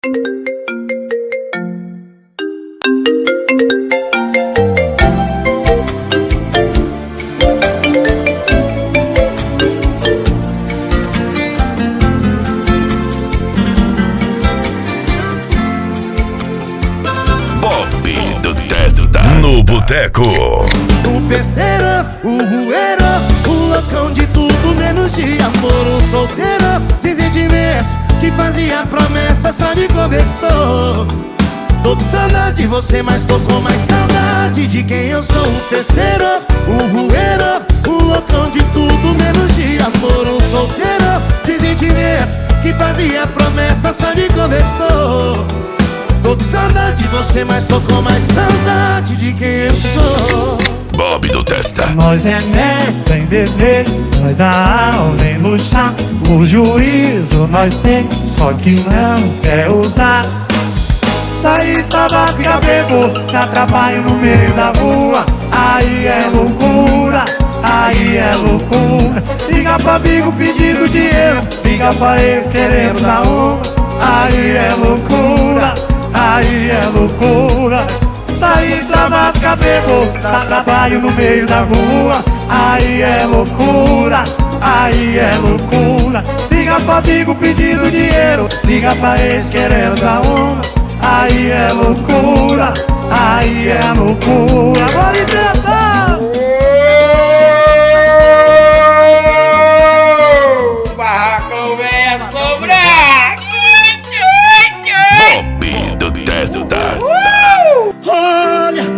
No boteco. O festeiro, o rueiro, o loucão de tudo menos de amor. O solteiro, sem sentimento, que fazia promessa só de cobertor. Tô com saudade de você, mas tô com mais saudade de quem eu sou. O festeiro, o rueiro, o loucão de tudo menos de amor. O solteiro, sem sentimento, que fazia promessa só de cobertor. Tô com saudade de você, mas tô com mais saudade de quem eu sou. Bob do Testa. Nós é mestre em beber, nós dá aula em luxar. O juízo nós tem, só que não quer usar. Sair, trabalhar, ficar bebo, dá trabalho no meio da rua. Aí é loucura, aí é loucura. Liga pra amigo pedindo dinheiro, liga pra ex querendo dar uma. Aí é loucura, aí é loucura. Sair, trabalhar, ficar bebo, dá trabalho no meio da rua. Aí é loucura, aí é loucura. Liga pra amigo pedindo dinheiro, liga pra ex querendo dar uma. Aí é loucura, aí é loucura. Bora intenção! Barracão vem sobrar! Bob do Testa. Olha,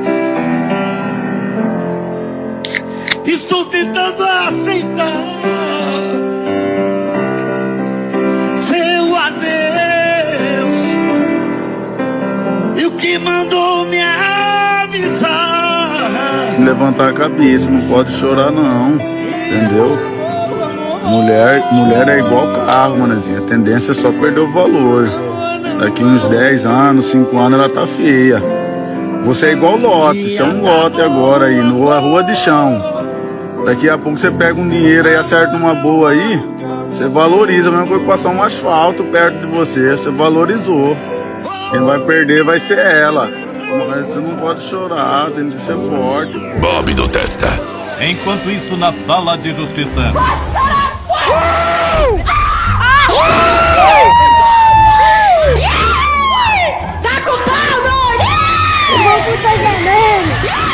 estou tentando aceitar seu adeus, e o que mandou me avisar. Levantar a cabeça, não pode chorar não, entendeu? Mulher é igual carro, manezinha. A tendência é só perder o valor. Daqui uns 10 anos, 5 anos ela tá feia. Você é igual lote, você é um lote agora aí, na rua de chão. Daqui a pouco você pega um dinheiro aí, acerta uma boa aí, você valoriza, a mesma coisa que passar um asfalto perto de você, você valorizou. Quem vai perder vai ser ela. Mas você não pode chorar, tem que ser forte. Bob do Testa. Enquanto isso, na sala de justiça. Tá com pau, doido! O bagulho tá gemendo!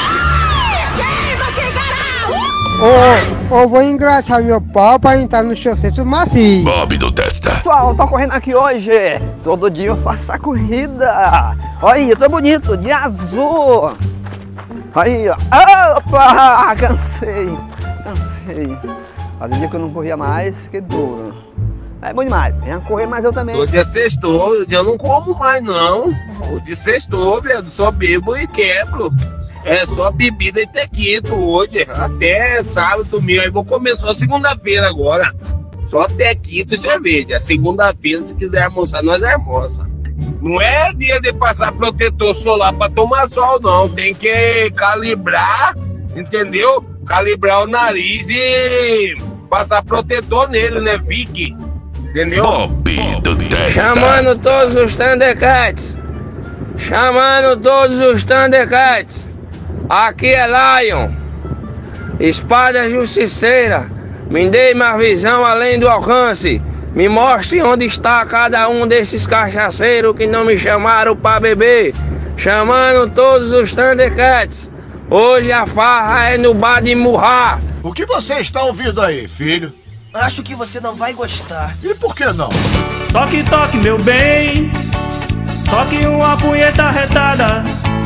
Vou engraxar meu pau pra entrar no seu centro macio. Bob do Testa. Pessoal, eu tô correndo aqui hoje. Todo dia eu faço a corrida. Olha aí, eu tô bonito, de azul. Aí, ó. Opa, cansei. Fazia dia que eu não corria mais, fiquei duro. É bom demais, venha correr, mas eu também. O dia sextou, eu não como mais não. O dia sextou, velho, só bebo e quebro. É só bebida e tequito hoje, até sábado, domingo. Aí vou comer só segunda-feira agora. Só tequito e cerveja. Segunda-feira, se quiser almoçar, nós almoça. Não é dia de passar protetor solar pra tomar sol, não. Tem que calibrar, entendeu? Calibrar o nariz e passar protetor nele, né, Vicky? Entendeu? Bob do Testa. Chamando todos os Thundercats. Chamando todos os Thundercats. Aqui é Lion. Espada justiceira. Me dê mais visão além do alcance. Me mostre onde está cada um desses cachaceiros que não me chamaram pra beber. Chamando todos os Thundercats. Hoje a farra é no bar de Murra. O que você está ouvindo aí, filho? Acho que você não vai gostar. E por que não? Toque, toque, meu bem. Toque uma punheta retada.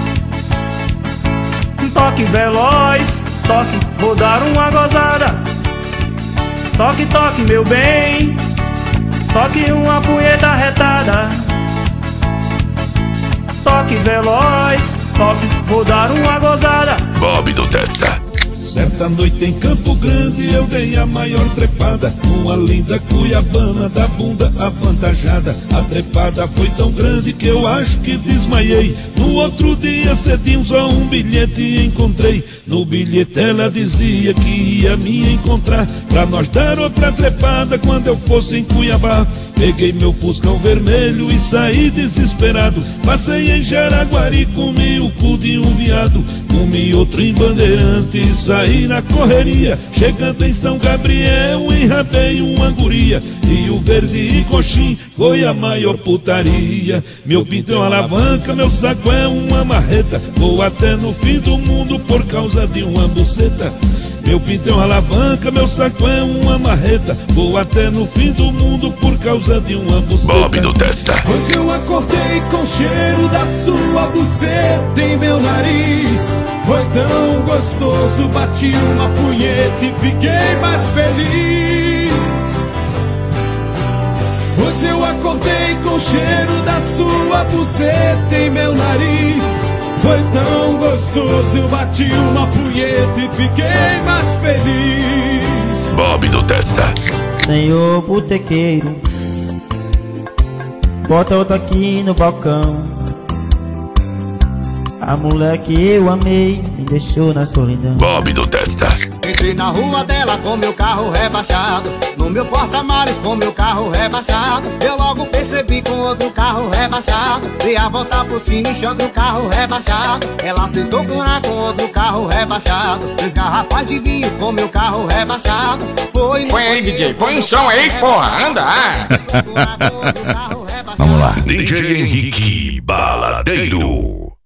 Toque veloz. Toque, vou dar uma gozada. Toque, toque, meu bem. Toque uma punheta retada. Toque veloz. Toque, vou dar uma gozada. Bob do Testa. Certa noite em Campo Grande eu dei a maior trepada, uma linda cuiabana da bunda avantajada. A trepada foi tão grande que eu acho que desmaiei. No outro dia cedinho só um bilhete encontrei. No bilhete ela dizia que ia me encontrar pra nós dar outra trepada quando eu fosse em Cuiabá. Peguei meu Fuscão vermelho e saí desesperado. Passei em Jaraguari, comi o cu de um viado. Comi outro em Bandeirante e saí na correria. Chegando em São Gabriel, enrabei uma guria. Rio Verde e Coxim foi a maior putaria. Meu pinto é uma alavanca, meu saco é uma marreta. Vou até no fim do mundo por causa de uma buceta. Meu pinto é uma alavanca, meu saco é uma marreta. Vou até no fim do mundo por causa de uma buceta. Bob do Testa. Hoje eu acordei com o cheiro da sua buceta em meu nariz. Foi tão gostoso, bati uma punheta e fiquei mais feliz. Hoje eu acordei com o cheiro da sua buceta em meu nariz. Foi tão gostoso, eu bati uma punheta e fiquei mais feliz. Bob do Testa. Senhor botequeiro, bota outra aqui no balcão. A mulher que eu amei me deixou na solidão. Bob do Testa. Entrei na rua dela com meu carro rebaixado, no meu porta-malas com meu carro rebaixado. Eu logo percebi com outro carro rebaixado. Dei a volta por cima, enxando o carro rebaixado. Ela sentou com outro carro rebaixado. 3 garrafas de vinho com meu carro rebaixado. Põe aí, DJ, põe um som aí, porra, anda! Vamos lá. DJ Henrique Baladeiro.